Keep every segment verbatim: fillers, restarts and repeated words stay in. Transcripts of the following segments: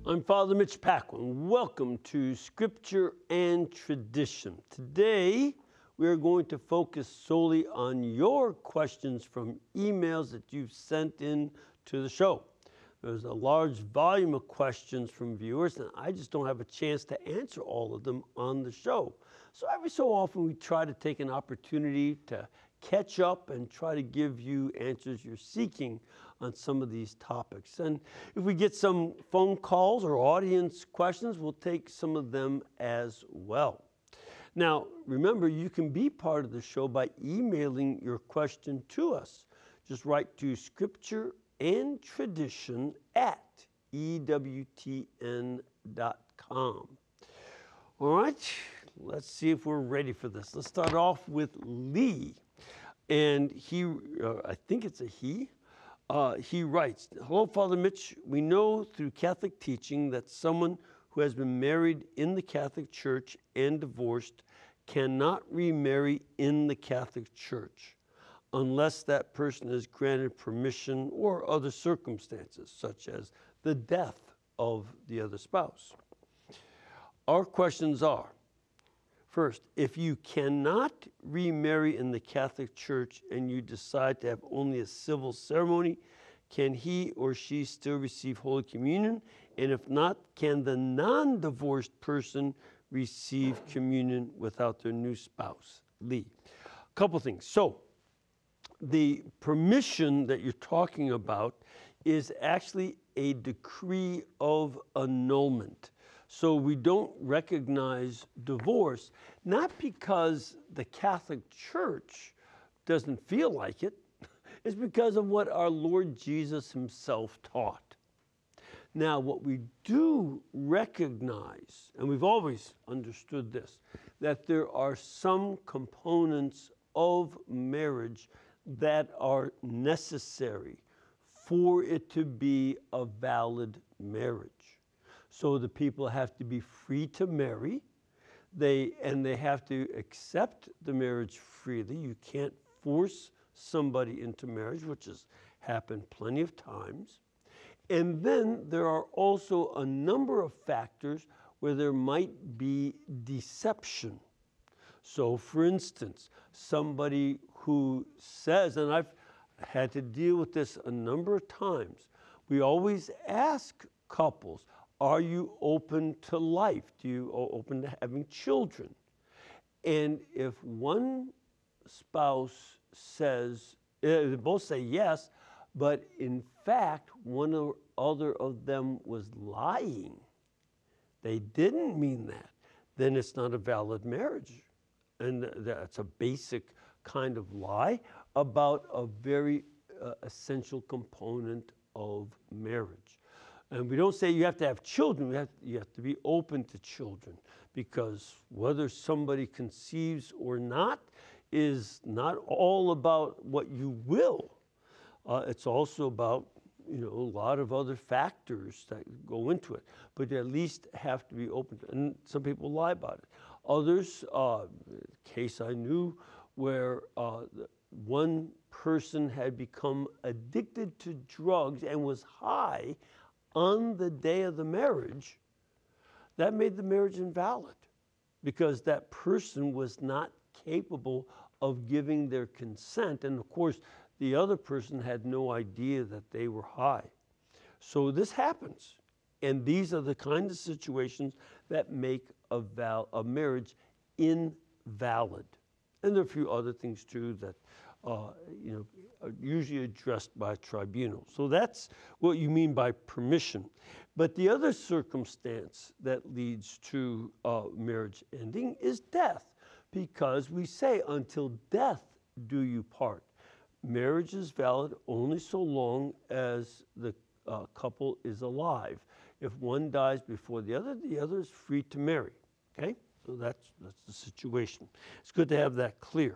I'm Father Mitch Paquin. Welcome to Scripture and Tradition. Today, we are going to focus solely on your questions from emails that you've sent in to the show. There's a large volume of questions from viewers, and I just don't have a chance to answer all of them on the show. So every so often, we try to take an opportunity to catch up and try to give you answers you're seeking on some of these topics. And if we get some phone calls or audience questions, we'll take some of them as well. Now, remember, you can be part of the show by emailing your question to us. Just write to Scripture and Tradition at E W T N dot com. All right, let's see if we're ready for this. Let's start off with Lee. And he, uh, I think it's a he, uh, he writes, "Hello, Father Mitch. We know through Catholic teaching that someone who has been married in the Catholic Church and divorced cannot remarry in the Catholic Church unless that person is granted permission or other circumstances, such as the death of the other spouse. Our questions are, first, if you cannot remarry in the Catholic Church and you decide to have only a civil ceremony, can he or she still receive Holy Communion? And if not, can the non-divorced person receive communion without their new spouse?" Lee. A couple things. So, the permission that you're talking about is actually a decree of annulment. So we don't recognize divorce, not because the Catholic Church doesn't feel like it, it's because of what our Lord Jesus himself taught. Now, what we do recognize, and we've always understood this, that there are some components of marriage that are necessary for it to be a valid marriage. So the people have to be free to marry, they and they have to accept the marriage freely. You can't force somebody into marriage, which has happened plenty of times. And then there are also a number of factors where there might be deception. So for instance, somebody who says, and I've had to deal with this a number of times, we always ask couples, are you open to life? Do you open to having children? And if one spouse says, they both say yes, but in fact, one or other of them was lying, they didn't mean that, then it's not a valid marriage. And that's a basic kind of lie about a very uh, essential component of marriage. And we don't say you have to have children, we have, you have to be open to children, because whether somebody conceives or not is not all about what you will. Uh, it's also about, you know, a lot of other factors that go into it, but you at least have to be open to it. And some people lie about it. Others, uh, case I knew where uh, one person had become addicted to drugs and was high on the day of the marriage, that made the marriage invalid because that person was not capable of giving their consent. And of course, the other person had no idea that they were high. So this happens. And these are the kind of situations that make a, val- a marriage invalid. And there are a few other things too that uh, you know, are usually addressed by a tribunal. So that's what you mean by permission. But the other circumstance that leads to uh, marriage ending is death, because we say until death do you part. Marriage is valid only so long as the uh, couple is alive. If one dies before the other, the other is free to marry, okay? So that's, that's the situation. It's good to have that clear.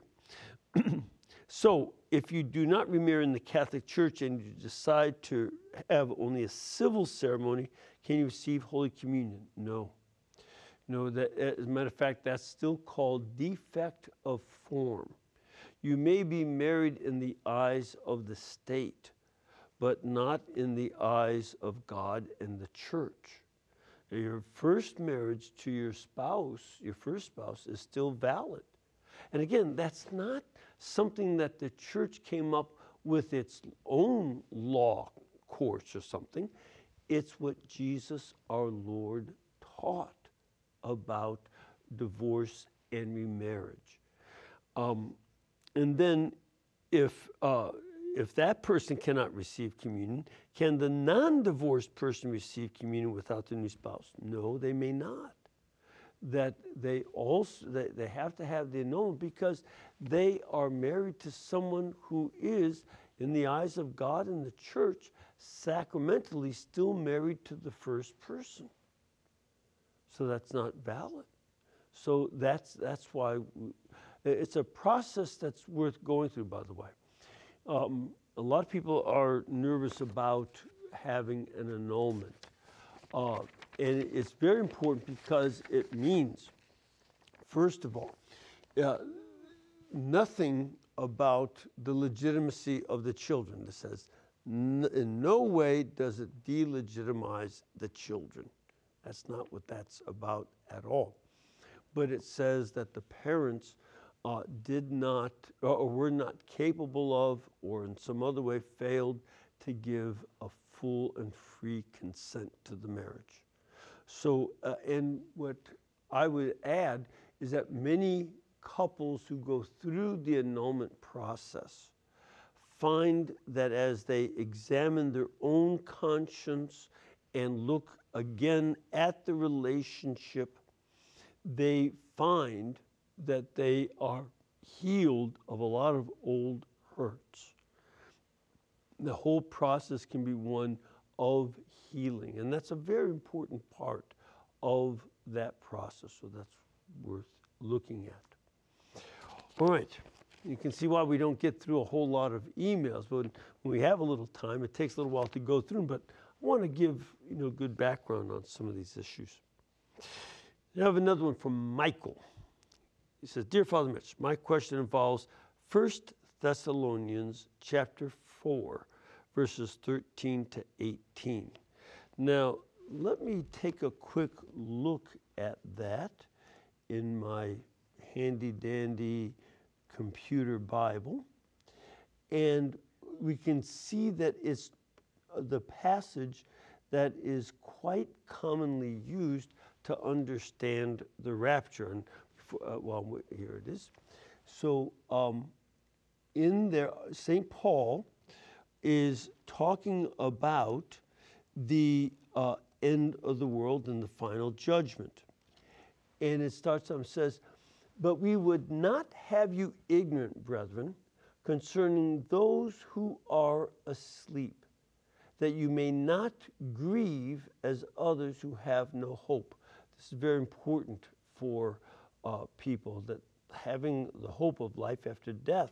So if you do not remarry in the Catholic Church and you decide to have only a civil ceremony, can you receive Holy Communion? No. No, that, as a matter of fact, that's still called defect of form. You may be married in the eyes of the state, but not in the eyes of God and the church. Your first marriage to your spouse, your first spouse, is still valid. And again, that's not something that the church came up with its own law course or something. It's what Jesus our Lord taught about divorce and remarriage. Um, and then if, uh, if that person cannot receive communion, can the non-divorced person receive communion without the new spouse? No, they may not. That they also, they, they have to have the annulment because they are married to someone who is, in the eyes of God and the church, sacramentally still married to the first person. So that's not valid. So that's, that's why we, it's a process that's worth going through, by the way. Um, a lot of people are nervous about having an annulment. Uh, and it's very important because it means, first of all, uh, nothing about the legitimacy of the children. It says, in no way does it delegitimize the children. That's not what that's about at all. But it says that the parents uh, did not, or were not capable of, or in some other way failed to give a full and free consent to the marriage. So, uh, and what I would add is that many couples who go through the annulment process find that as they examine their own conscience and look again at the relationship, they find that they are healed of a lot of old hurts. The whole process can be one of healing, and that's a very important part of that process, so that's worth looking at. All right, you can see why we don't get through a whole lot of emails, but when we have a little time, it takes a little while to go through them, but I want to give you know good background on some of these issues. I have another one from Michael. He says, Dear Father Mitch, my question involves First Thessalonians chapter four, verses thirteen to eighteen. Now, let me take a quick look at that in my handy-dandy computer Bible. And we can see that it's the passage that is quite commonly used to understand the rapture. And uh, well, here it is. So um, in there, Saint Paul is talking about the uh, end of the world and the final judgment. And it starts out and says, but we would not have you ignorant, brethren, concerning those who are asleep, that you may not grieve as others who have no hope. This is very important for uh, people, that having the hope of life after death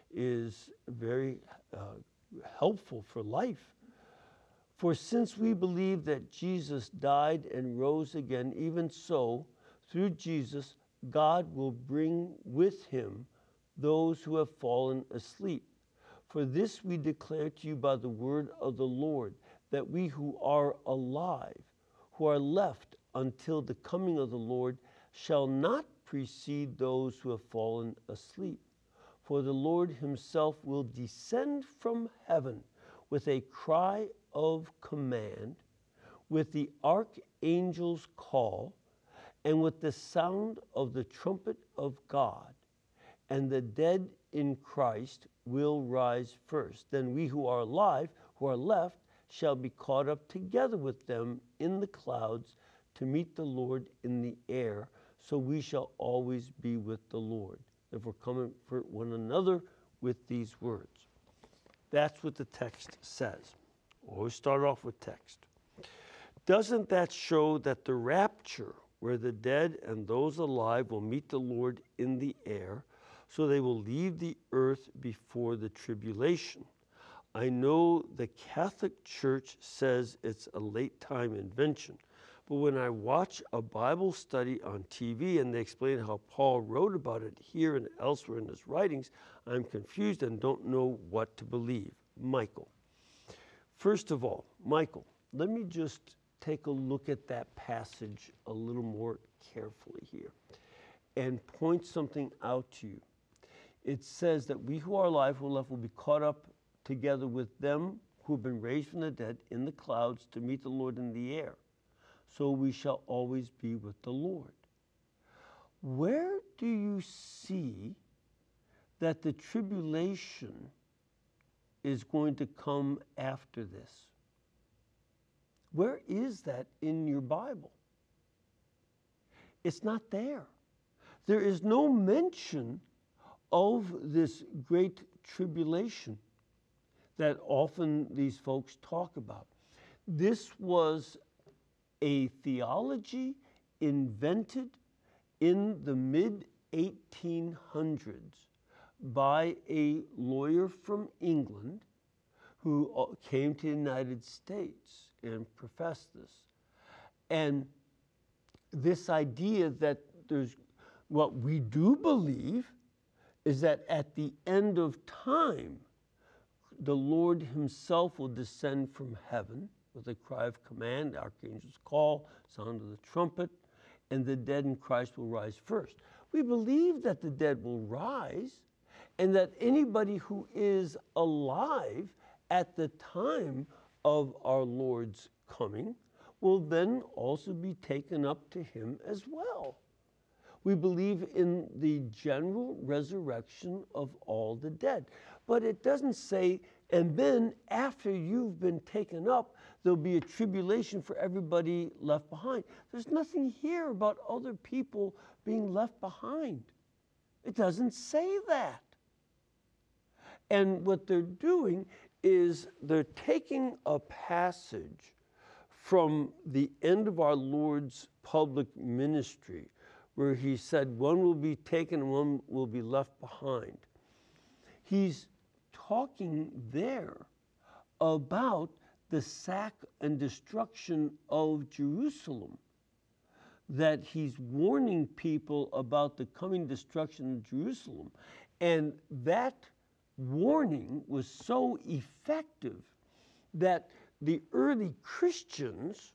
is very uh, helpful for life. For since we believe that Jesus died and rose again, even so, through Jesus, God will bring with him those who have fallen asleep. For this we declare to you by the word of the Lord, that we who are alive, who are left until the coming of the Lord, shall not precede those who have fallen asleep. For the Lord himself will descend from heaven with a cry of command, with the archangel's call, and with the sound of the trumpet of God. And the dead in Christ will rise first. Then we who are alive, who are left, shall be caught up together with them in the clouds to meet the Lord in the air. So we shall always be with the Lord. Therefore, comfort one another with these words. That's what the text says. Always start off with text. Doesn't that show that the rapture, where the dead and those alive will meet the Lord in the air, so they will leave the earth before the tribulation? I know the Catholic Church says it's a late time invention, but when I watch a Bible study on T V and they explain how Paul wrote about it here and elsewhere in his writings, I'm confused and don't know what to believe. Michael. First of all, Michael, let me just take a look at that passage a little more carefully here and point something out to you. It says that we who are alive, who are left, will be caught up together with them who have been raised from the dead in the clouds to meet the Lord in the air. So we shall always be with the Lord. Where do you see that the tribulation is going to come after this? Where is that in your Bible? It's not there. There is no mention of this great tribulation that often these folks talk about. This was a theology invented in the mid eighteen hundreds by a lawyer from England who came to the United States and professed this. And this idea that there's, what we do believe is that at the end of time, the Lord himself will descend from heaven with a cry of command, the archangel's call, sound of the trumpet, and the dead in Christ will rise first. We believe that the dead will rise and that anybody who is alive at the time of our Lord's coming will then also be taken up to him as well. We believe in the general resurrection of all the dead. But it doesn't say, and then after you've been taken up, there'll be a tribulation for everybody left behind. There's nothing here about other people being left behind. It doesn't say that. And what they're doing is they're taking a passage from the end of our Lord's public ministry, where he said one will be taken and one will be left behind. He's talking there about the sack and destruction of Jerusalem, that he's warning people about the coming destruction of Jerusalem. And that warning was so effective that the early Christians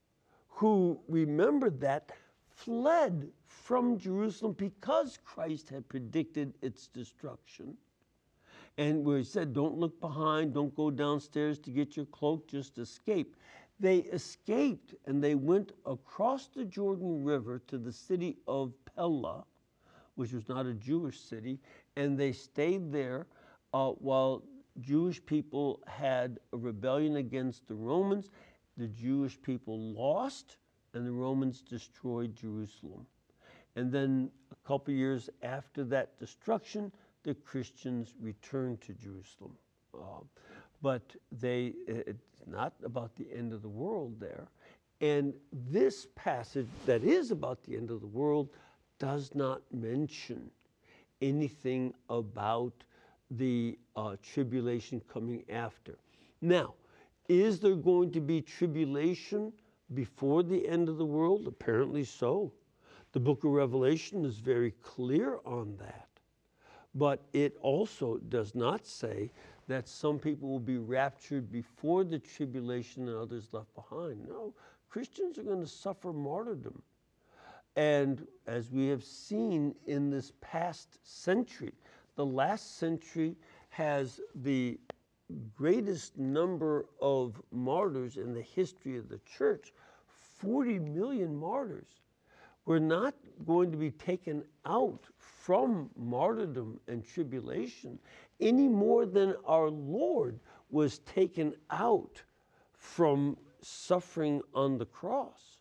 who remembered that fled from Jerusalem because Christ had predicted its destruction. And where he said, don't look behind, don't go downstairs to get your cloak, just escape. They escaped and they went across the Jordan River to the city of Pella, which was not a Jewish city, and they stayed there uh, while Jewish people had a rebellion against the Romans. The Jewish people lost, and the Romans destroyed Jerusalem. And then a couple years after that destruction, the Christians returned to Jerusalem. Uh, but they, it's not about the end of the world there. And this passage that is about the end of the world does not mention anything about the uh, tribulation coming after. Now, is there going to be tribulation before the end of the world? Apparently so. The book of Revelation is very clear on that. But it also does not say that some people will be raptured before the tribulation and others left behind. No, Christians are going to suffer martyrdom. And as we have seen in this past century, the last century has the greatest number of martyrs in the history of the church, forty million martyrs. We're not going to be taken out from martyrdom and tribulation any more than our Lord was taken out from suffering on the cross.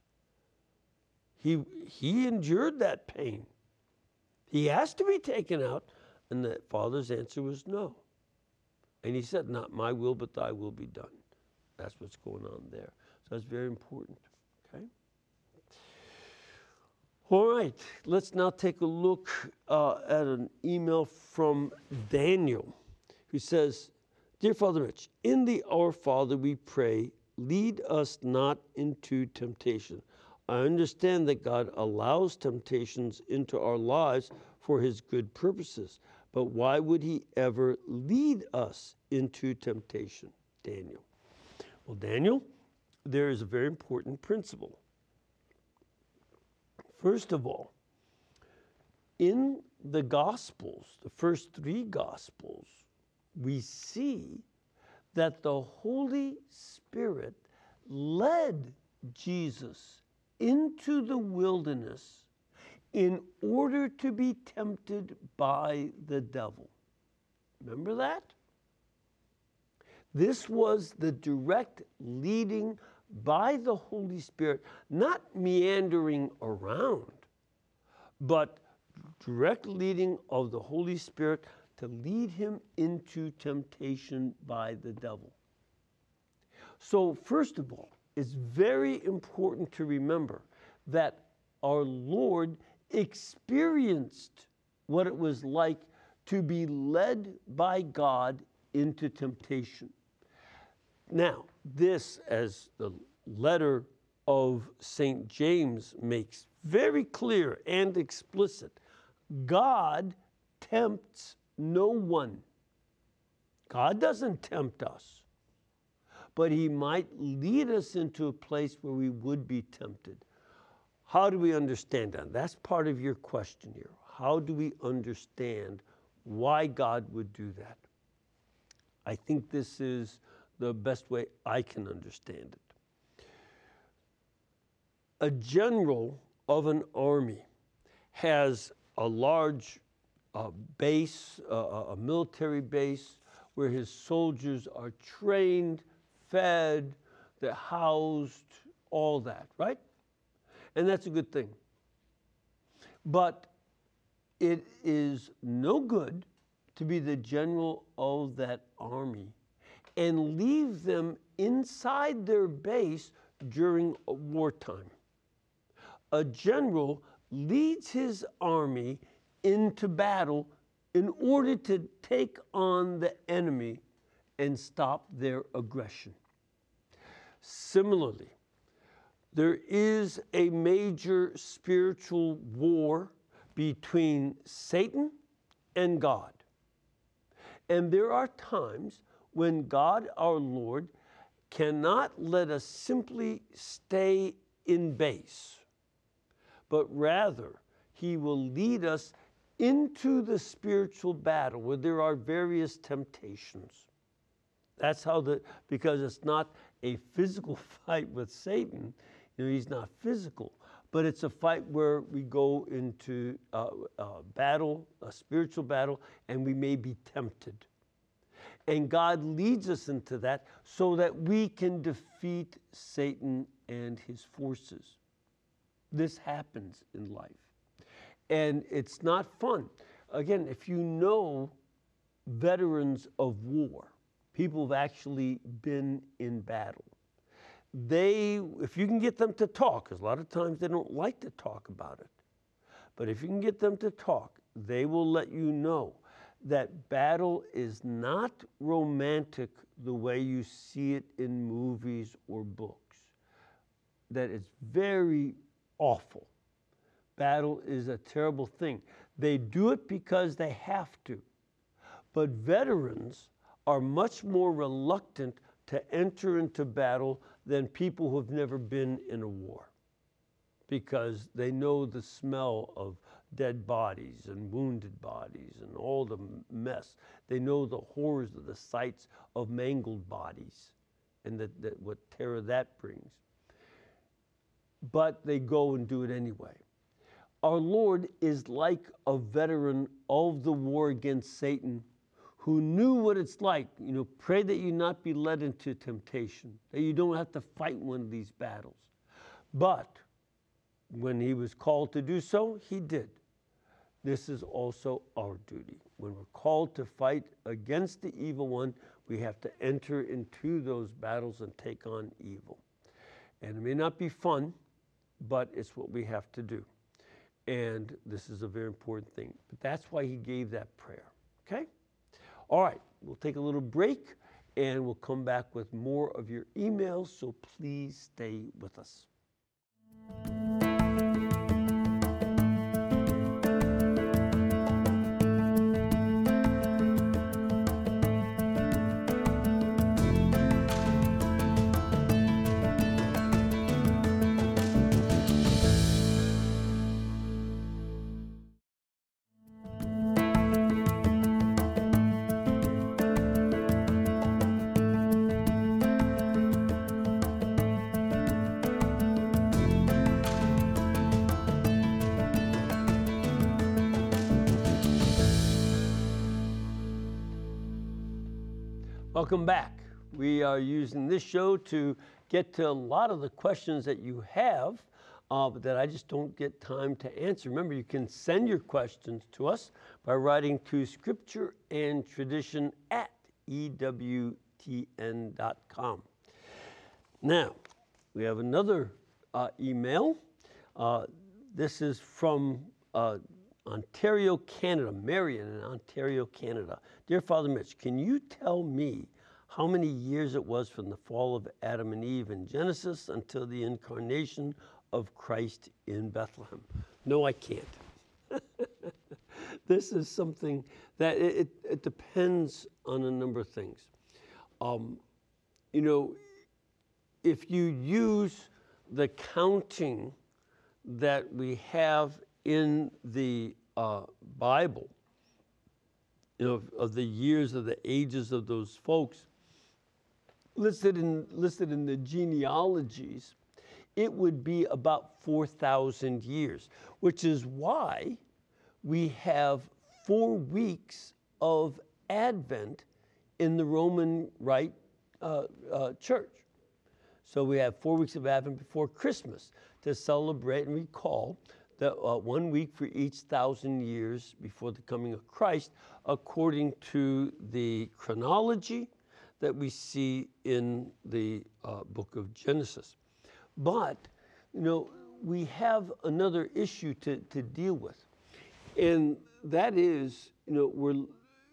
He, he endured that pain. He has to be taken out, and the Father's answer was no. And he said, not my will, but thy will be done. That's what's going on there. So that's very important, okay? All right, let's now take a look uh, at an email from Daniel, who says, Dear Father Rich, in the Our Father we pray, lead us not into temptation. I understand that God allows temptations into our lives for his good purposes, but why would he ever lead us into temptation? Daniel. Well, Daniel, there is a very important principle. First of all, in the Gospels, the first three Gospels, we see that the Holy Spirit led Jesus into the wilderness in order to be tempted by the devil. Remember that? This was the direct leading by the Holy Spirit, not meandering around, but direct leading of the Holy Spirit to lead him into temptation by the devil. So first of all, it's very important to remember that our Lord experienced what it was like to be led by God into temptation. Now, this, as the letter of Saint James makes very clear and explicit, God tempts no one. God doesn't tempt us, but he might lead us into a place where we would be tempted. How do we understand that? That's part of your question here. How do we understand why God would do that? I think this is the best way I can understand it. A general of an army has a large uh, base, uh, a military base, where his soldiers are trained, fed, they're housed, all that, right? And that's a good thing. But it is no good to be the general of that army and leave them inside their base during wartime. A general leads his army into battle in order to take on the enemy and stop their aggression. Similarly, there is a major spiritual war between Satan and God. And there are times when God, our Lord, cannot let us simply stay in base, but rather he will lead us into the spiritual battle where there are various temptations. That's how the, because it's not a physical fight with Satan, you know, he's not physical, but it's a fight where we go into uh, a battle, a spiritual battle, and we may be tempted. And God leads us into that so that we can defeat Satan and his forces. This happens in life. And it's not fun. Again, if you know veterans of war, people who've actually been in battle, they, if you can get them to talk, because a lot of times they don't like to talk about it, but if you can get them to talk, they will let you know that battle is not romantic the way you see it in movies or books, that it's very awful. Battle is a terrible thing. They do it because they have to. But veterans are much more reluctant to enter into battle than people who have never been in a war, because they know the smell of dead bodies and wounded bodies and all the mess. They know the horrors of the sights of mangled bodies and that, that what terror that brings. But they go and do it anyway. Our Lord is like a veteran of the war against Satan who knew what it's like. You know, pray that you not be led into temptation, that you don't have to fight one of these battles. But when he was called to do so, he did. This is also our duty. When we're called to fight against the evil one, we have to enter into those battles and take on evil. And it may not be fun, but it's what we have to do. And this is a very important thing. But that's why he gave that prayer, okay? All right, we'll take a little break and we'll come back with more of your emails, so please stay with us. Welcome back. We are using this show to get to a lot of the questions that you have, uh, but that I just don't get time to answer. Remember, you can send your questions to us by writing to Scripture and Tradition at E W T N dot com. Now, we have another uh, email. Uh, this is from uh, Ontario, Canada, Marion in Ontario, Canada. Dear Father Mitch, can you tell me how many years it was from the fall of Adam and Eve in Genesis until the incarnation of Christ in Bethlehem? No, I can't. This is something that it, it, it depends on a number of things. Um, you know, if you use the counting that we have in the uh, Bible, you know, of, of the years, of the ages of those folks, listed in, listed in the genealogies, it would be about four thousand years, which is why we have four weeks of Advent in the Roman Rite uh, uh, Church. So we have four weeks of Advent before Christmas to celebrate and recall the uh, one week for each thousand years before the coming of Christ, according to the chronology that we see in the uh, book of Genesis. But, you know, we have another issue to, to deal with. And that is, you know, we're,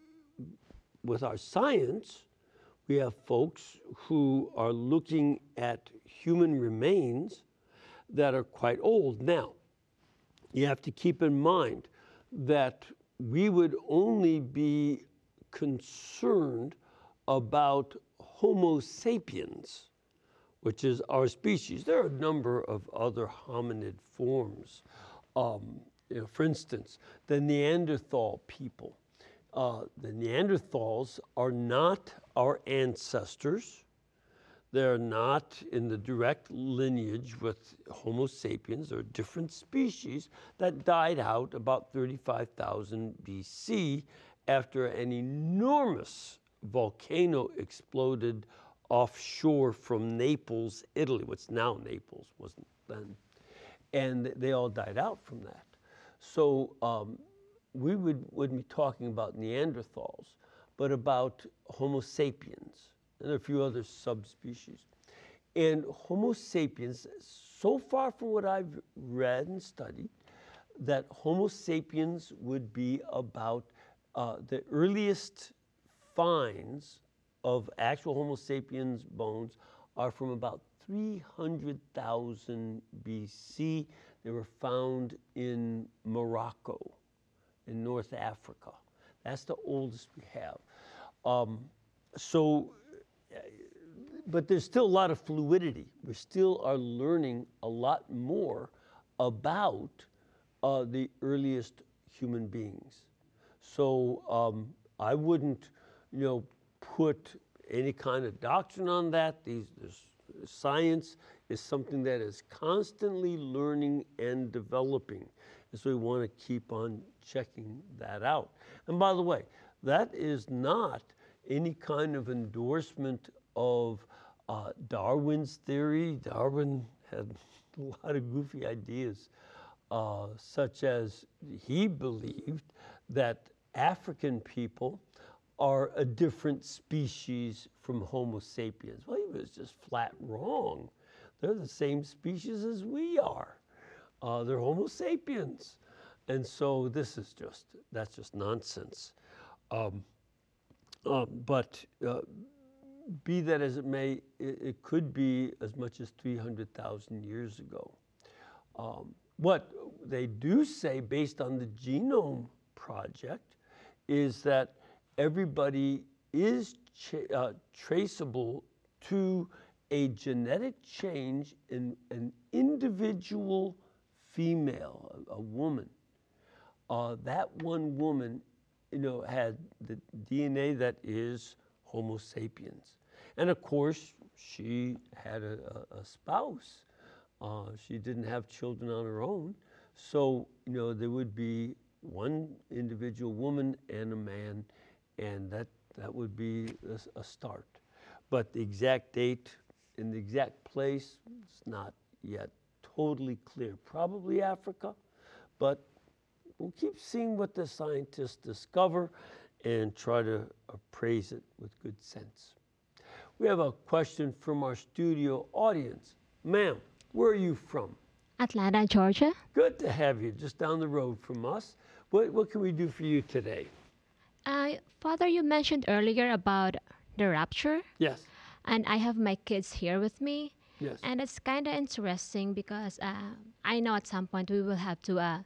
with our science, we have folks who are looking at human remains that are quite old. Now, you have to keep in mind that we would only be concerned about Homo sapiens, which is our species. There are a number of other hominid forms. Um, you know, for instance, the Neanderthal people. Uh, the Neanderthals are not our ancestors. They're not in the direct lineage with Homo sapiens. They're a different species that died out about thirty-five thousand B C after an enormous volcano exploded offshore from Naples, Italy. What's now Naples, wasn't then. And they all died out from that. So um, we would, wouldn't be talking about Neanderthals, but about Homo sapiens. And a few other subspecies. And Homo sapiens, so far from what I've read and studied, that Homo sapiens would be about uh, the earliest finds of actual Homo sapiens bones are from about three hundred thousand B C. They were found in Morocco, in North Africa. That's the oldest we have. Um, so, but there's still a lot of fluidity. We still are learning a lot more about uh, the earliest human beings. So um, I wouldn't, you know, put any kind of doctrine on that. These, this, science is something that is constantly learning and developing. And so we want to keep on checking that out. And by the way, that is not any kind of endorsement of uh, Darwin's theory. Darwin had a lot of goofy ideas, uh, such as he believed that African people are a different species from Homo sapiens. Well, he was just flat wrong. They're the same species as we are. Uh, they're Homo sapiens. And so this is just, that's just nonsense. Um, uh, but uh, be that as it may, it, it could be as much as three hundred thousand years ago. Um, what they do say, based on the Genome Project, is that everybody is cha- uh, traceable to a genetic change in an individual female, a, a woman. Uh, that one woman, you know, had the D N A that is Homo sapiens. And of course, she had a, a, a spouse. Uh, she didn't have children on her own. So, you know, there would be one individual woman and a man, and that, that would be a, a start. But the exact date and the exact place is not yet totally clear. Probably Africa, but we'll keep seeing what the scientists discover and try to appraise it with good sense. We have a question from our studio audience. Ma'am, where are you from? Atlanta, Georgia. Good to have you, just down the road from us. What, what can we do for you today? Uh, Father, you mentioned earlier about the rapture. Yes. And I have my kids here with me. Yes. And it's kind of interesting because uh, I know at some point we will have to uh,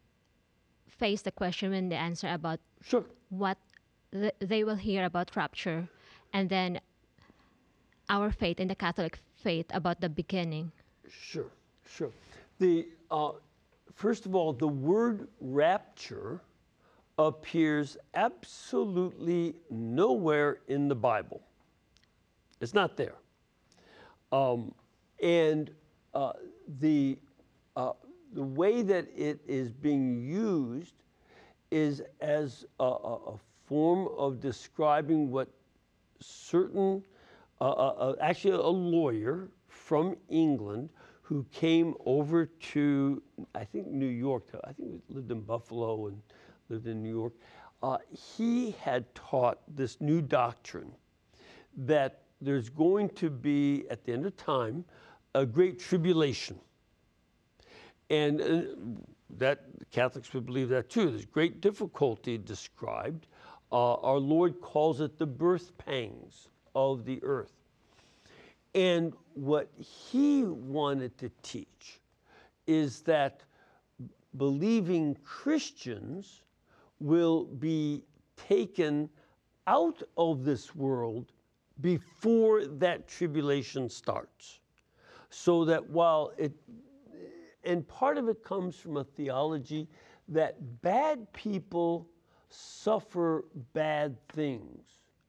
face the question and the answer about Sure. what th- they will hear about rapture, and then our faith in the Catholic faith about the beginning. Sure, sure. The uh, first of all, the word rapture appears absolutely nowhere in the Bible. It's not there. Um, and uh, the uh, the way that it is being used is as a, a, a form of describing what certain, uh, uh, actually a lawyer from England who came over to, I think, New York. I think he lived in Buffalo and lived in New York. Uh, he had taught this new doctrine that there's going to be, at the end of time, a great tribulation. And uh, that Catholics would believe that too. There's great difficulty described. Uh, our Lord calls it the birth pangs of the earth. And what he wanted to teach is that believing Christians will be taken out of this world before that tribulation starts. So that while it, and part of it comes from a theology that bad people suffer bad things,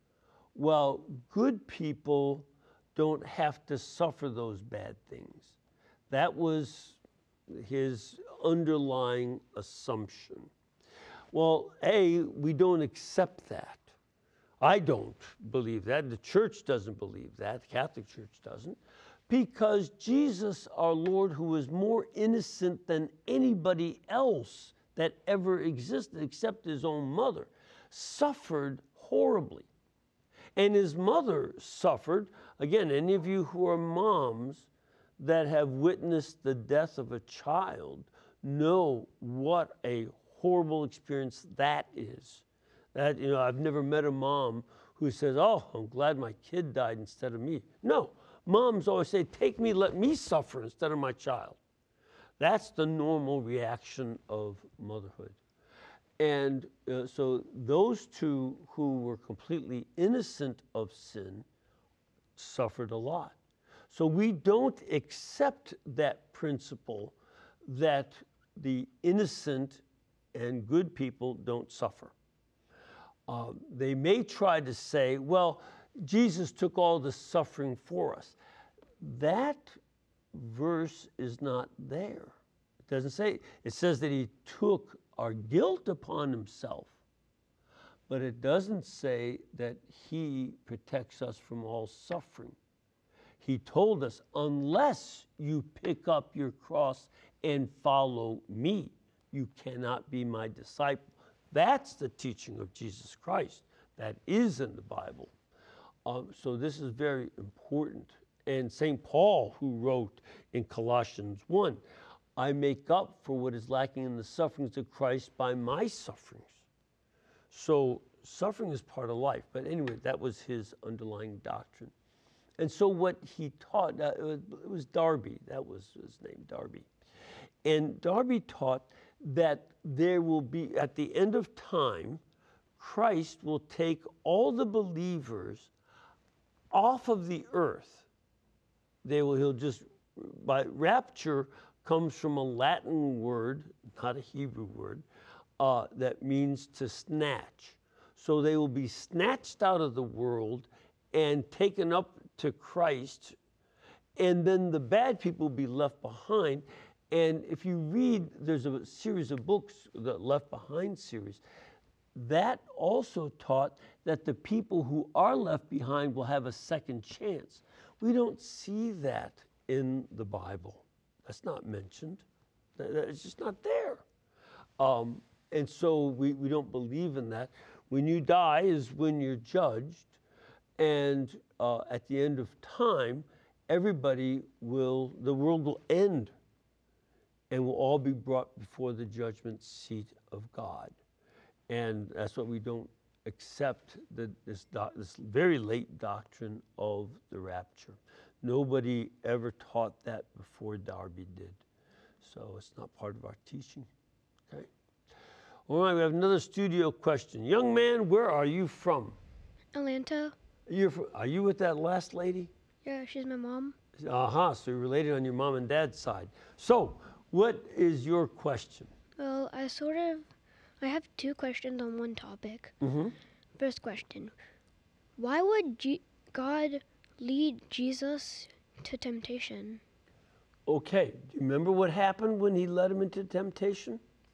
while good people don't have to suffer those bad things. That was his underlying assumption. Well, A, we don't accept that. I don't believe that. The church doesn't believe that. The Catholic Church doesn't. Because Jesus, our Lord, who was more innocent than anybody else that ever existed except his own mother, suffered horribly. And his mother suffered. Again, any of you who are moms that have witnessed the death of a child know what a horrible experience that is. That, you know, I've never met a mom who says, oh, I'm glad my kid died instead of me. No, moms always say, take me, let me suffer instead of my child. That's the normal reaction of motherhood. And uh, so those two who were completely innocent of sin suffered a lot. So we don't accept that principle that the innocent and good people don't suffer. Uh, they may try to say, well, Jesus took all the suffering for us. That verse is not there. It doesn't say, it says that he took our guilt upon himself, but it doesn't say that he protects us from all suffering. He told us, unless you pick up your cross and follow me, you cannot be my disciple. That's the teaching of Jesus Christ. That is in the Bible. Um, so this is very important. And Saint Paul, who wrote in Colossians one, I make up for what is lacking in the sufferings of Christ by my sufferings. So suffering is part of life. But anyway, that was his underlying doctrine. And so what he taught, uh, it, was, it was Darby, that was his name, Darby. And Darby taught that there will be, at the end of time, Christ will take all the believers off of the earth. They will, he'll just, by rapture comes from a Latin word, not a Hebrew word, uh, that means to snatch. So they will be snatched out of the world and taken up to Christ, and then the bad people will be left behind. And if you read, there's a series of books, the Left Behind series, that also taught that the people who are left behind will have a second chance. We don't see that in the Bible. That's not mentioned. That- that- It's just not there. Um, and so we, we don't believe in that. When you die is when you're judged, and uh, at the end of time, everybody will, the world will end, and we'll all be brought before the judgment seat of God. And that's what we don't accept, the, this, doc, this very late doctrine of the rapture. Nobody ever taught that before Darby did. So it's not part of our teaching. Okay. All right, we have another studio question. Young man, where are you from? Atlanta. You're from, are you with that last lady? Yeah, she's my mom. Uh-huh, so you're related on your mom and dad's side. So, what is your question? Well, I sort of, I have two questions on one topic. Mm-hmm. First question, why would G- God lead Jesus to temptation? Okay, do you remember what happened when he led him into temptation?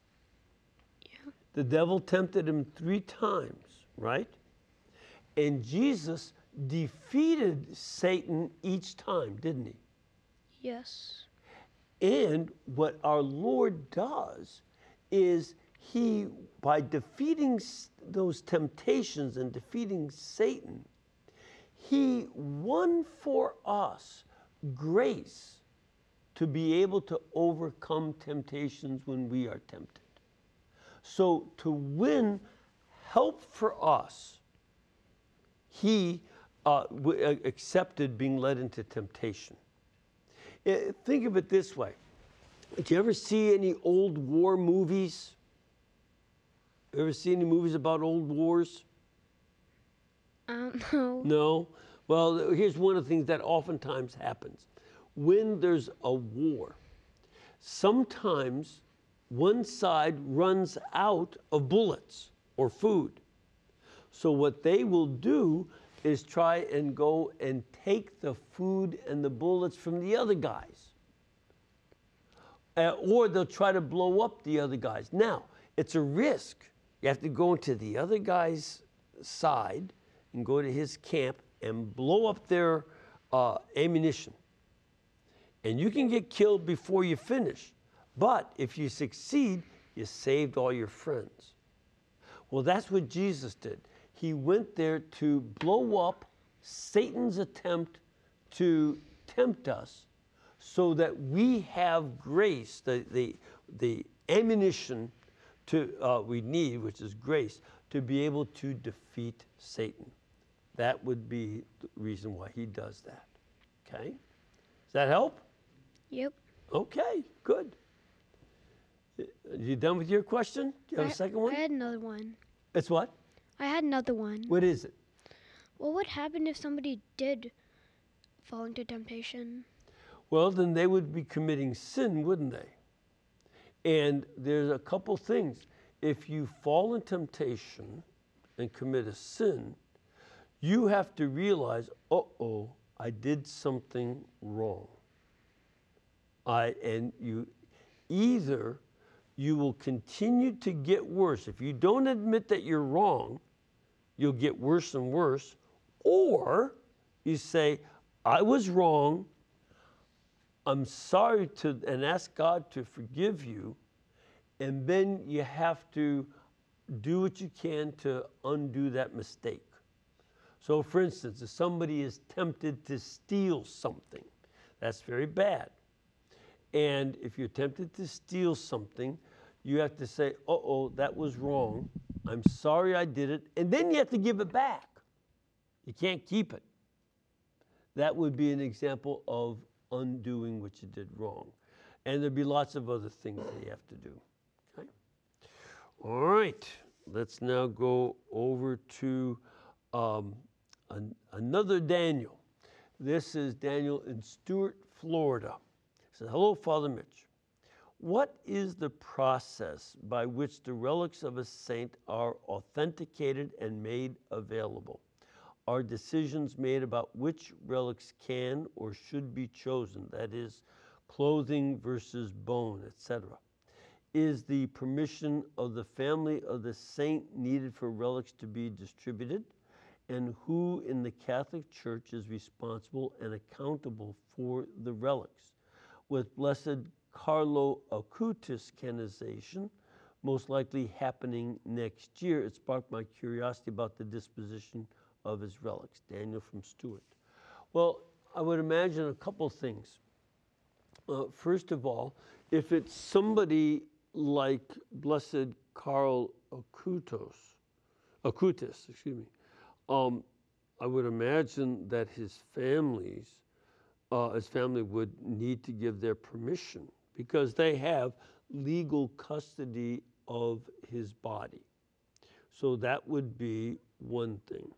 Yeah. The devil tempted him three times, right? And Jesus defeated Satan each time, didn't he? Yes. And what our Lord does is he, by defeating s- those temptations and defeating Satan, he won for us grace to be able to overcome temptations when we are tempted. So to win help for us, he uh, w- uh, accepted being led into temptation. Uh, Think of it this way. Did you ever see any old war movies? Ever see any movies about old wars? Um, no. No? Well, here's one of the things that oftentimes happens. When there's a war, sometimes one side runs out of bullets or food. So what they will do is try and go and take the food and the bullets from the other guys. Uh, or they'll try to blow up the other guys. Now, it's a risk. You have to go into the other guy's side and go to his camp and blow up their uh, ammunition. And you can get killed before you finish. But if you succeed, you saved all your friends. Well, that's what Jesus did. He went there to blow up Satan's attempt to tempt us so that we have grace, the, the, the ammunition to, uh, we need, which is grace, to be able to defeat Satan. That would be the reason why he does that. Okay? Does that help? Yep. Okay, good. You done with your question? Do you have I, a second one? I had another one. It's what? I had another one. What is it? What would happen if somebody did fall into temptation? Well, then they would be committing sin, wouldn't they? And there's a couple things. If you fall in temptation and commit a sin, you have to realize, uh-oh, I did something wrong. I, and you either you will continue to get worse. If you don't admit that you're wrong, you'll get worse and worse. Or you say, I was wrong. I'm sorry to, and ask God to forgive you. And then you have to do what you can to undo that mistake. So for instance, if somebody is tempted to steal something, that's very bad. And if you're tempted to steal something, you have to say, uh-oh, that was wrong. I'm sorry I did it. And then you have to give it back. You can't keep it. That would be an example of undoing what you did wrong. And there'd be lots of other things that you have to do. Okay? All right. Let's now go over to um, an, another Daniel. This is Daniel in Stuart, Florida. He says, hello, Father Mitch. What is the process by which the relics of a saint are authenticated and made available? Are decisions made about which relics can or should be chosen, that is, clothing versus bone, et cetera? is the permission of the family of the saint needed for relics to be distributed? And who in the Catholic Church is responsible and accountable for the relics? With Blessed Carlo Acutis canonization most likely happening next year, it sparked my curiosity about the disposition of his relics. Daniel from Stewart. Well, I would imagine a couple things. Uh, first of all, if it's somebody like Blessed Carl Acutis, Acutis, excuse me, um, I would imagine that his families, uh, his family would need to give their permission because they have legal custody of his body. So that would be one thing.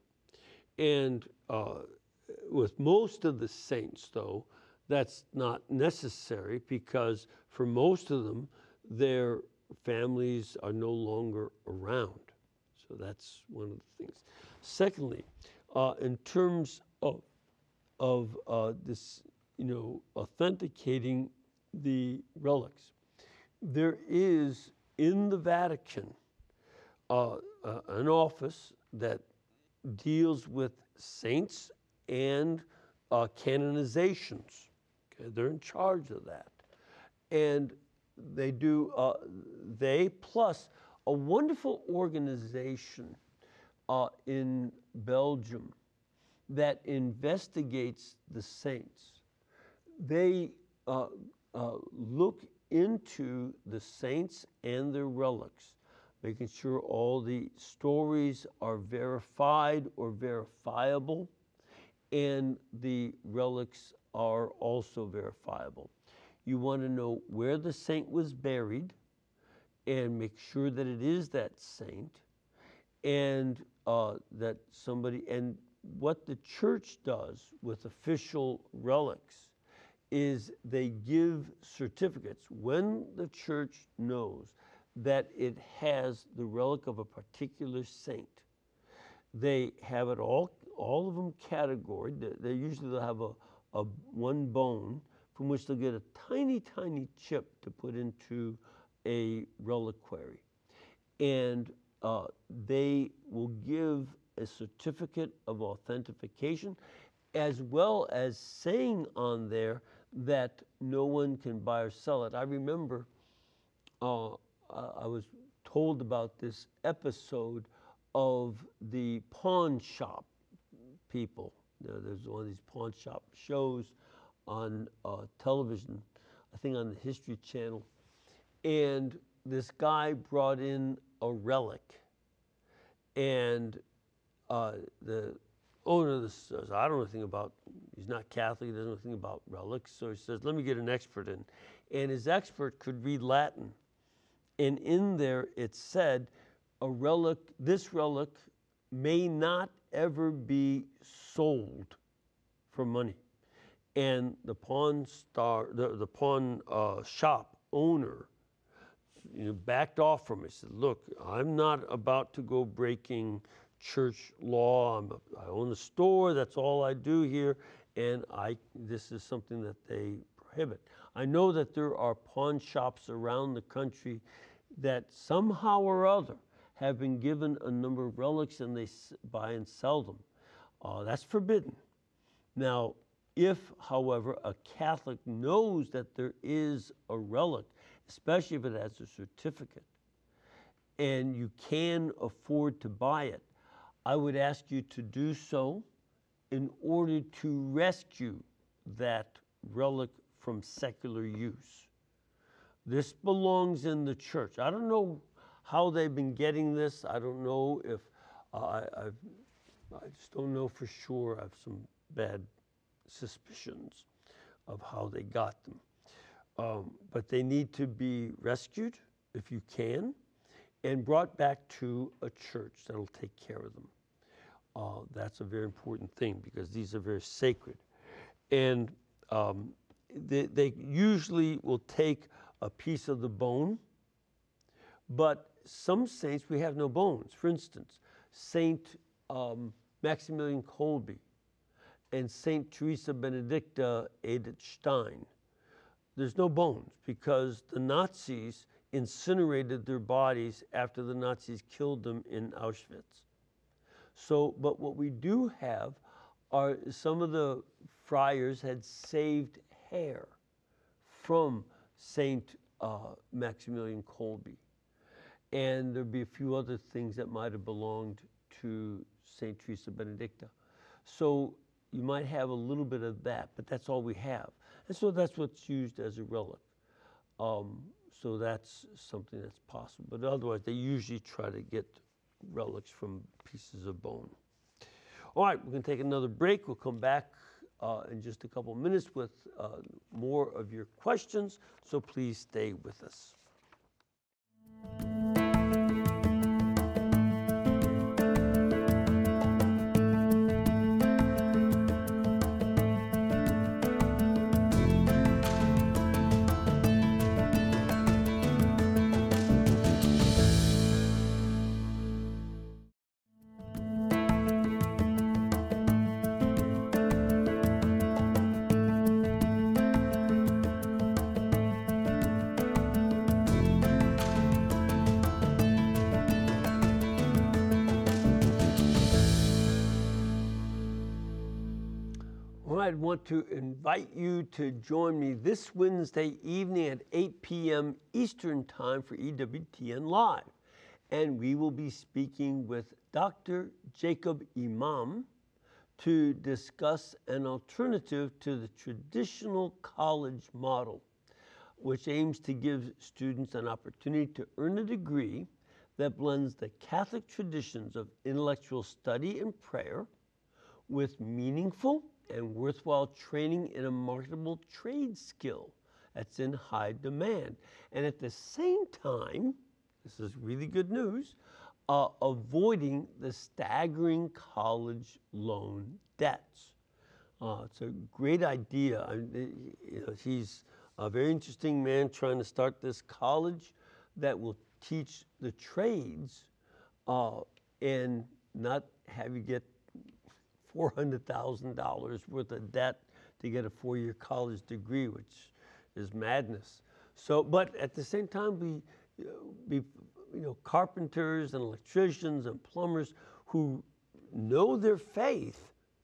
And uh, with most of the saints, though, that's not necessary because for most of them, their families are no longer around. So that's one of the things. Secondly, uh, in terms of, of uh, this, you know, authenticating the relics, there is in the Vatican uh, uh, an office that deals with saints and uh, canonizations. Okay, they're in charge of that, and they do. Uh, they plus a wonderful organization uh, in Belgium that investigates the saints. They uh, uh, look into the saints and their relics, making sure all the stories are verified or verifiable, and the relics are also verifiable. You want to know where the saint was buried and make sure that it is that saint, and uh, that somebody, and what the church does with official relics is they give certificates when the church knows that it has the relic of a particular saint. They have it all, all of them categorized. They usually they'll have a, a one bone from which they'll get a tiny, tiny chip to put into a reliquary. And uh, they will give a certificate of authentication as well as saying on there that no one can buy or sell it. I remember uh, I was told about this episode of the pawn shop people. You know, there's one of these pawn shop shows on uh, television, I think on the History Channel, and this guy brought in a relic, and uh, the owner of this says, I don't know anything about, he's not Catholic, he doesn't know anything about relics, so he says, let me get an expert in. And his expert could read Latin, and in there it said, a relic, this relic may not ever be sold for money. And the pawn star, the, the pawn uh, shop owner, you know, backed off from it. He said, look, I'm not about to go breaking church law. I'm a, I own a store. That's all I do here. And I, this is something that they prohibit. I know that there are pawn shops around the country that somehow or other have been given a number of relics and they s- buy and sell them. Uh, that's forbidden. Now, if, however, a Catholic knows that there is a relic, especially if it has a certificate, and you can afford to buy it, I would ask you to do so in order to rescue that relic from secular use. This belongs in the church. I don't know how they've been getting this. I don't know if, uh, I, I've, I just don't know for sure. I have some bad suspicions of how they got them. Um, but they need to be rescued, if you can, and brought back to a church that'll take care of them. Uh, that's a very important thing because these are very sacred. And um, they, they usually will take a piece of the bone, but some saints, we have no bones. For instance, Saint um, Maximilian Kolbe and Saint Teresa Benedicta Edith Stein. There's no bones because the Nazis incinerated their bodies after the Nazis killed them in Auschwitz. So, but what we do have are some of the friars had saved hair from Saint uh, Maximilian Kolbe. And there'd be a few other things that might have belonged to Saint Teresa Benedicta. So you might have a little bit of that, but that's all we have. And so that's what's used as a relic. Um, so that's something that's possible. But otherwise, they usually try to get relics from pieces of bone. All right, we're going to take another break. We'll come back uh, in just a couple minutes with uh, more of your questions. So please stay with us. I want to invite you to join me this Wednesday evening at eight p m Eastern Time for E W T N Live. And we will be speaking with Doctor Jacob Imam to discuss an alternative to the traditional college model, which aims to give students an opportunity to earn a degree that blends the Catholic traditions of intellectual study and prayer with meaningful and worthwhile training in a marketable trade skill that's in high demand. And at the same time, this is really good news, uh, avoiding the staggering college loan debts. Uh, it's a great idea. I, you know, he's a very interesting man trying to start this college that will teach the trades uh, and not have you get four hundred thousand dollars worth of debt to get a four-year college degree, which is madness. So, but at the same time, we, be, you know, carpenters and electricians and plumbers who know their faith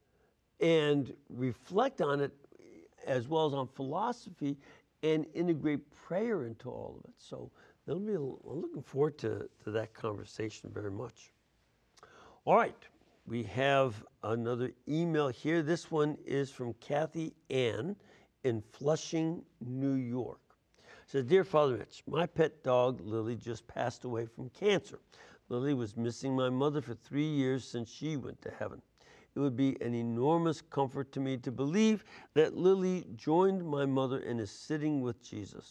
and reflect on it as well as on philosophy and integrate prayer into all of it. So there'll be a, I'm looking forward to, to that conversation very much. All right. We have another email here. This one is from Kathy Ann in Flushing, New York. It says, Dear Father Mitch, my pet dog, Lily, just passed away from cancer. Lily was missing my mother for three years since she went to heaven. It would be an enormous comfort to me to believe that Lily joined my mother and is sitting with Jesus.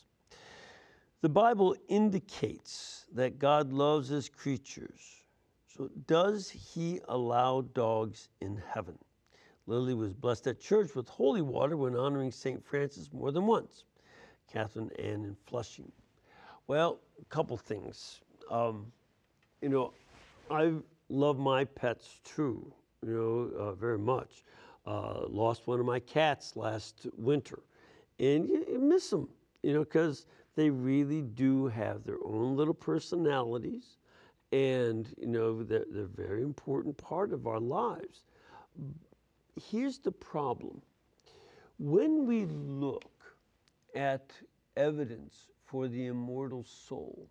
The Bible indicates that God loves his creatures. So does he allow dogs in heaven? Lily was blessed at church with holy water when honoring Saint Francis more than once. Catherine Ann in Flushing. Well, a couple things. Um, you know, I love my pets too, you know, uh, very much. Uh, lost one of my cats last winter. And you, you miss them, you know, because they really do have their own little personalities. And, you know, they're, they're a very important part of our lives. Here's the problem. When we look at evidence for the immortal soul,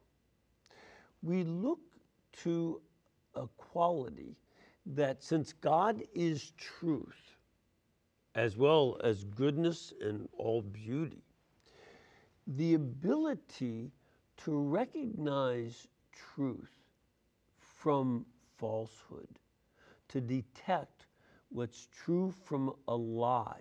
we look to a quality that since God is truth, as well as goodness and all beauty, the ability to recognize truth from falsehood, to detect what's true from a lie,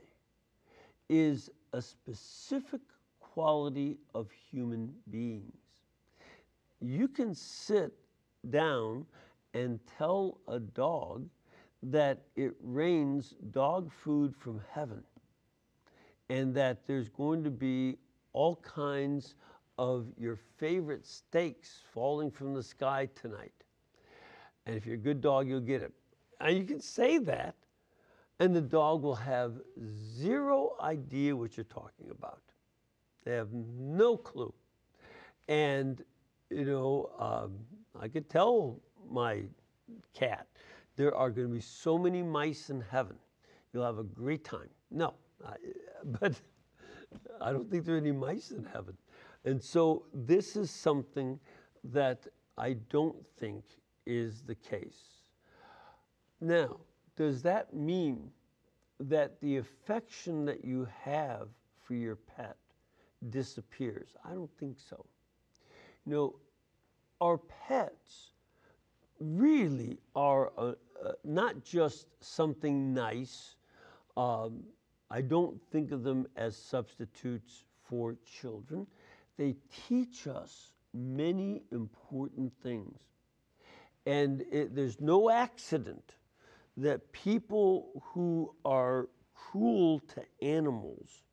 is a specific quality of human beings. You can sit down and tell a dog that it rains dog food from heaven and that there's going to be all kinds of your favorite steaks falling from the sky tonight. And if you're a good dog, you'll get it. And you can say that, and the dog will have zero idea what you're talking about. They have no clue. And you know, um, I could tell my cat, there are going to be so many mice in heaven. You'll have a great time. No, I, but I don't think there are any mice in heaven. And so this is something that I don't think is the case. Now, does that mean that the affection that you have for your pet disappears? I don't think so. You know, our pets really are uh, uh, not just something nice. Um, I don't think of them as substitutes for children. They teach us many important things. And it, there's no accident that people who are cruel to animals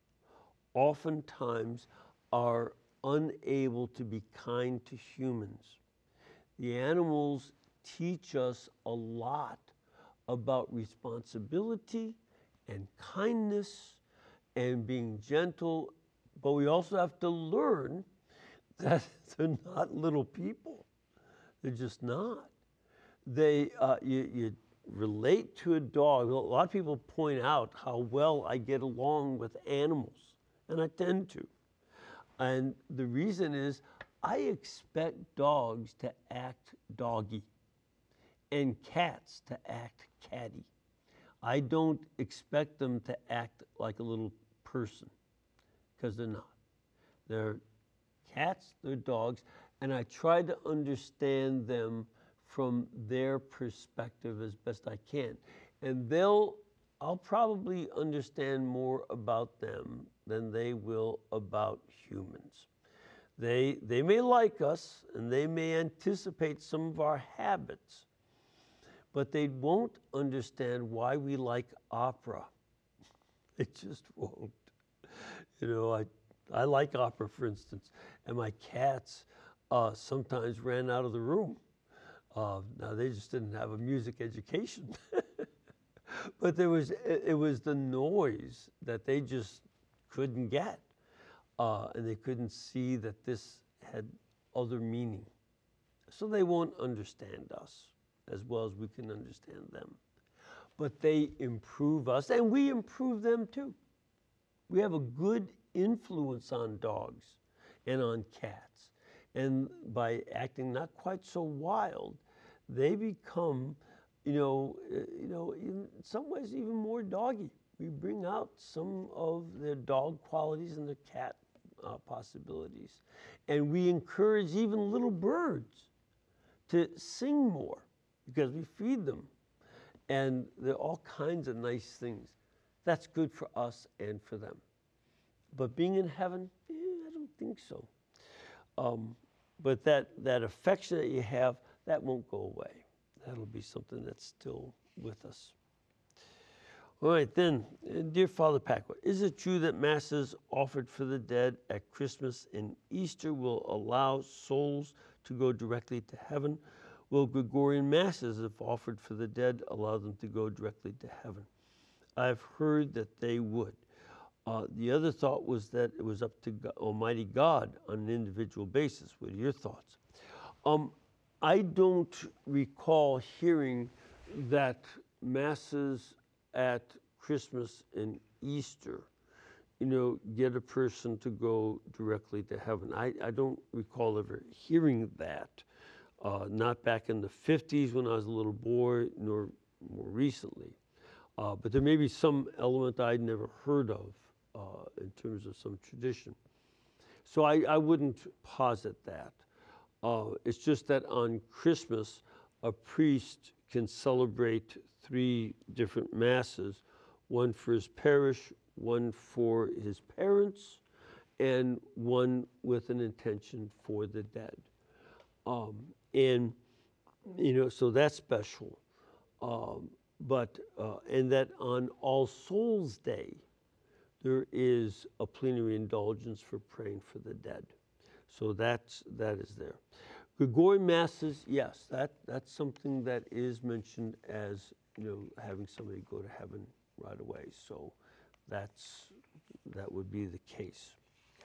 oftentimes are unable to be kind to humans. The animals teach us a lot about responsibility and kindness and being gentle, but we also have to learn that they're not little people. They're just not. They, uh, you, you relate to a dog. A lot of people point out how well I get along with animals, and I tend to. And the reason is I expect dogs to act doggy and cats to act catty. I don't expect them to act like a little person, because they're not. They're cats, they're dogs, and I try to understand them from their perspective as best I can. And they'll, I'll probably understand more about them than they will about humans. They, they may like us and they may anticipate some of our habits, but they won't understand why we like opera. They just won't. You know, I, I like opera, for instance, and my cats uh, sometimes ran out of the room. Uh, now, they just didn't have a music education. But there was, it, it was the noise that they just couldn't get. Uh, and they couldn't see that this had other meaning. So they won't understand us as well as we can understand them. But they improve us, and we improve them too. We have a good influence on dogs and on cats. And by acting not quite so wild, they become, you know, uh, you know, in some ways even more doggy. We bring out some of their dog qualities and their cat uh, possibilities. And we encourage even little birds to sing more because we feed them. And there are all kinds of nice things. That's good for us and for them. But being in heaven, eh, I don't think so. Um, but that, that affection that you have, that won't go away. That'll be something that's still with us. All right, then, uh, dear Father Packwood, is it true that masses offered for the dead at Christmas and Easter will allow souls to go directly to heaven? Will Gregorian masses, if offered for the dead, allow them to go directly to heaven? I've heard that they would. Uh, the other thought was that it was up to God, Almighty God on an individual basis. What are your thoughts? Um, I don't recall hearing that masses at Christmas and Easter, you know, get a person to go directly to heaven. I, I don't recall ever hearing that. Uh, not back in the fifties when I was a little boy, nor more recently. Uh, but there may be some element I'd never heard of uh, in terms of some tradition. So I, I wouldn't posit that. Uh, it's just that on Christmas, a priest can celebrate three different masses, one for his parish, one for his parents, and one with an intention for the dead. Um, and, you know, so that's special. Um, but, uh, and that on All Souls Day, there is a plenary indulgence for praying for the dead. So that's, that is there. Gregorian masses, yes, that, that's something that is mentioned as, you know, having somebody go to heaven right away. So that's, that would be the case.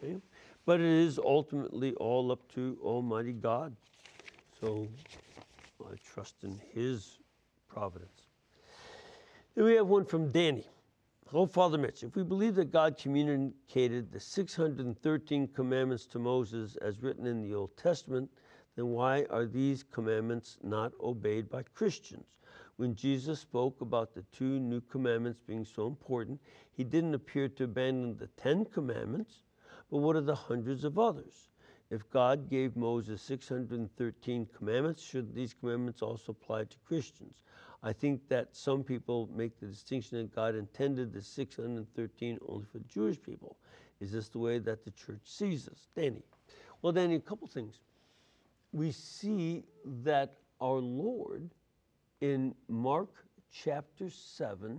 Okay? But it is ultimately all up to Almighty God. So I trust in His providence. Then we have one from Danny. Hello, Father Mitch. If we believe that God communicated the six hundred thirteen commandments to Moses as written in the Old Testament, then why are these commandments not obeyed by Christians? When Jesus spoke about the two new commandments being so important, He didn't appear to abandon the Ten Commandments, but what are the hundreds of others? If God gave Moses six hundred thirteen commandments, should these commandments also apply to Christians? I think that some people make the distinction that God intended the six hundred thirteen only for Jewish people. Is this the way that the church sees us? Danny. Well, Danny, a couple things. We see that our Lord in Mark chapter seven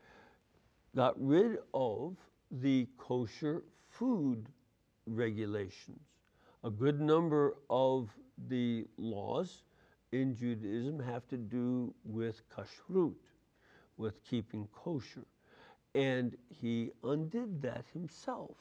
got rid of the kosher food regulations. A good number of the laws in Judaism have to do with kashrut, with keeping kosher. And He undid that Himself.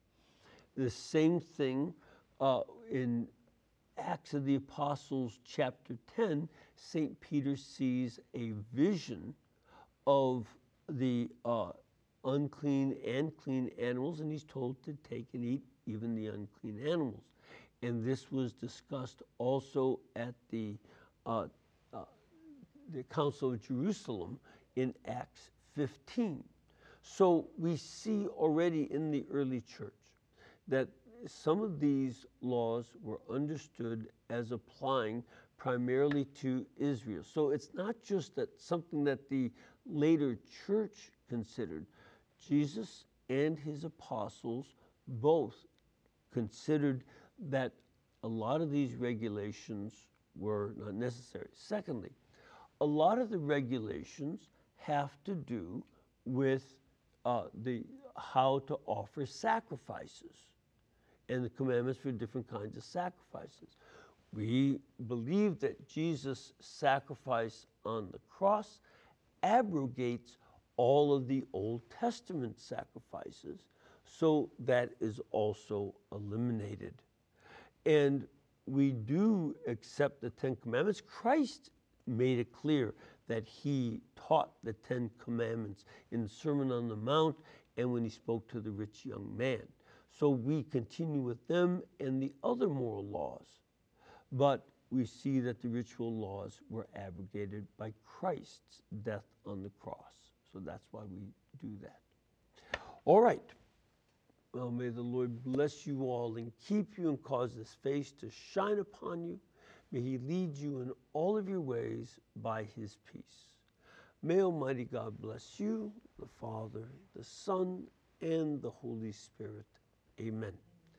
The same thing uh, in Acts of the Apostles chapter ten, Saint Peter sees a vision of the uh, unclean and clean animals, and he's told to take and eat even the unclean animals. And this was discussed also at the, uh, uh, the Council of Jerusalem in Acts fifteen. So we see already in the early church that some of these laws were understood as applying primarily to Israel. So it's not just that something that the later church considered. Jesus and His apostles both considered that a lot of these regulations were not necessary. Secondly, a lot of the regulations have to do with uh, the how to offer sacrifices and the commandments for different kinds of sacrifices. We believe that Jesus' sacrifice on the cross abrogates all of the Old Testament sacrifices, so that is also eliminated. And we do accept the Ten Commandments. Christ made it clear that He taught the Ten Commandments in the Sermon on the Mount and when He spoke to the rich young man. So we continue with them and the other moral laws. But we see that the ritual laws were abrogated by Christ's death on the cross. So that's why we do that. All right. Well, may the Lord bless you all and keep you and cause His face to shine upon you. May He lead you in all of your ways by His peace. May Almighty God bless you, the Father, the Son, and the Holy Spirit. Amen.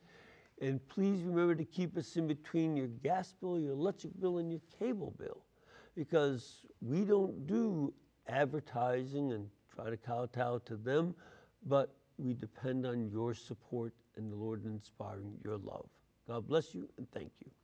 And please remember to keep us in between your gas bill, your electric bill, and your cable bill, because we don't do advertising and try to kowtow to them, but we depend on your support and the Lord inspiring your love. God bless you and thank you.